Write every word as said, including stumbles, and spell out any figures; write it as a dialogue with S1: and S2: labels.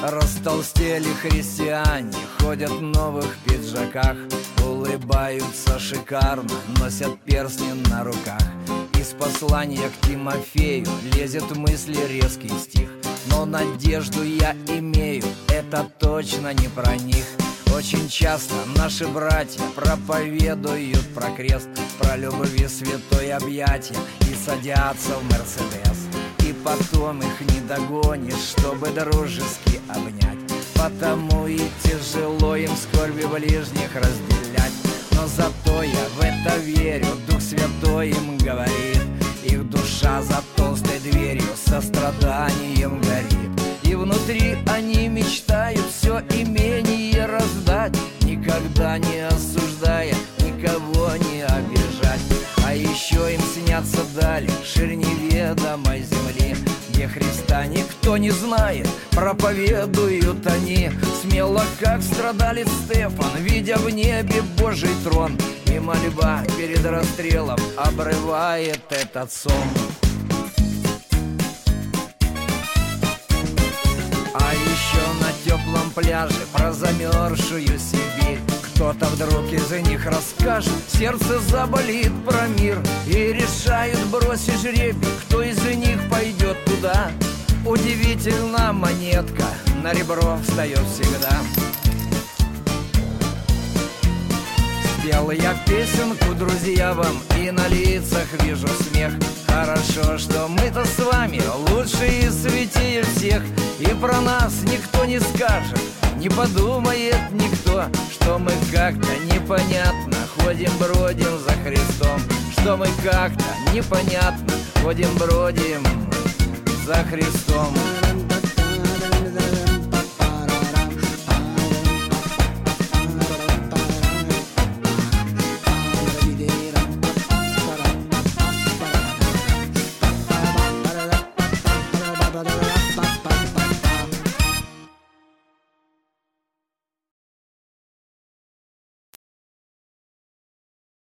S1: Растолстели христиане, ходят в новых пиджаках, улыбаются шикарно, носят перстни на руках. Из послания к Тимофею лезет в мысли резкий стих: но надежду я имею, это точно не про них. Очень часто наши братья проповедуют про крест, про любви святой объятия и садятся в Мерседес. И потом их не догонишь, чтобы дружески обнять, потому и тяжело им скорби ближних разделять. Но зато я в это верю, Дух Святой им говорит: их душа за толстой дверью состраданием горит. И внутри они мечтают все имение раздать, никогда не осуждая, никого не обижать. А еще им снятся дали ширь неведомой земли, где Христа никто не знает, проповедуют они смело, как страдалец Стефан, видя в небе Божий трон. И мольба перед расстрелом обрывает этот сон. А еще на теплом пляже про замерзшую Сибирь кто-то вдруг из них расскажет, сердце заболит про мир. И решают бросить жребий, кто из них пойдет туда. Удивительно, монетка на ребро встает всегда. Спел я песенку, друзья, вам, и на лицах вижу смех. Хорошо, что мы-то с вами лучшие и святее всех. И про нас никто не скажет, не подумает никто, что мы как-то непонятно ходим-бродим за Христом. Что мы как-то непонятно ходим-бродим за Христом.